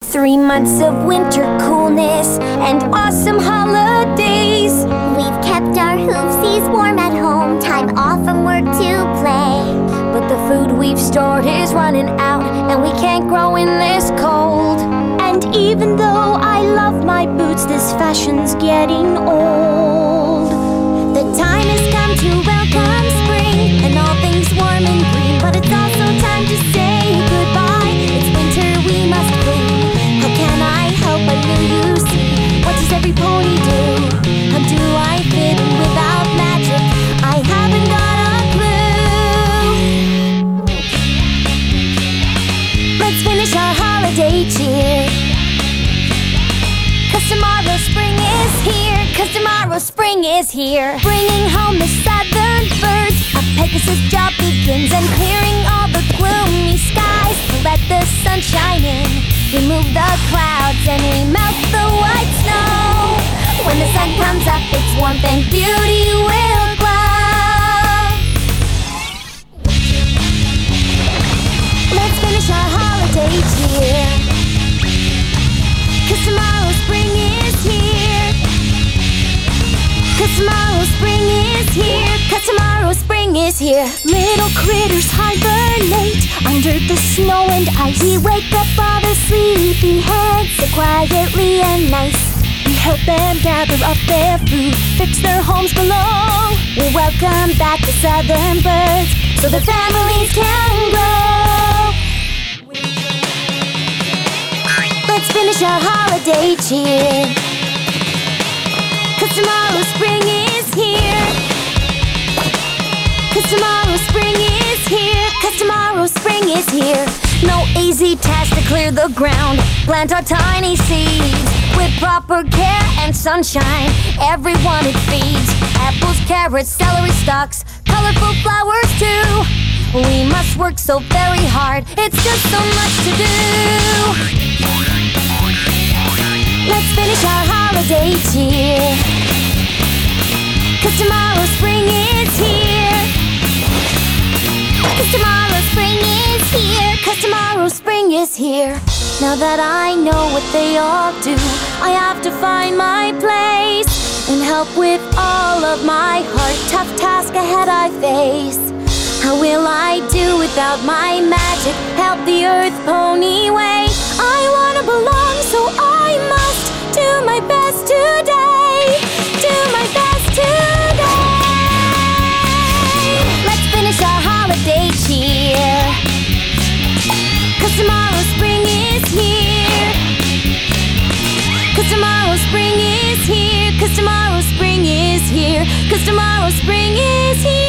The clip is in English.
3 months of winter coolness and awesome holidays. We've kept our hoofsies warm at home, time off from work to play. But the food we've stored is running out, and we can't grow in this cold. And even though I love my boots, this fashion's getting old. The time has come to welcome spring and all things warm and green, but it's also time to say goodbye. It's winter, we must clean. How can I help but you see? What does every pony do? How do I fit in without magic? I haven't got a clue. Let's finish our holiday cheer, 'cause tomorrow spring is here, 'cause tomorrow spring is here. Bringing home the southern birds, a Pegasus job begins, and clearing all the gloomy skies to let the sun shine in. We move the clouds and we melt the white snow. When the sun comes up, its warmth and beauty will glow. Let's finish our holiday cheer, 'cause tomorrow spring is here, 'cause tomorrow spring is here, 'cause tomorrow spring is here. Little critters hibernate under the snow and ice. We wake up all the sleepy heads so quietly and nice. We help them gather up their food, fix their homes below. We welcome back the southern birds so the families can grow. Let's finish our holiday cheer, 'cause tomorrow spring is here, 'cause tomorrow spring is here, 'cause tomorrow spring is here. No easy task to clear the ground, plant our tiny seeds with proper care and sunshine. Everyone it feeds, apples, carrots, celery stalks, colorful flowers too. We must work so very hard, it's just so much to do. Let's finish our holiday cheer, 'cause tomorrow spring is here, 'cause tomorrow spring is here, 'cause tomorrow spring is here. Now that I know what they all do, I have to find my place and help with all of my heart. Tough task ahead I face. How will I do without my magic? Help the earth pony way. I wanna belong, so I must do my best today. Do my best today. Let's finish our holiday cheer, 'cause tomorrow spring is here, 'cause tomorrow spring is here, 'cause tomorrow spring is here, 'cause tomorrow spring is here.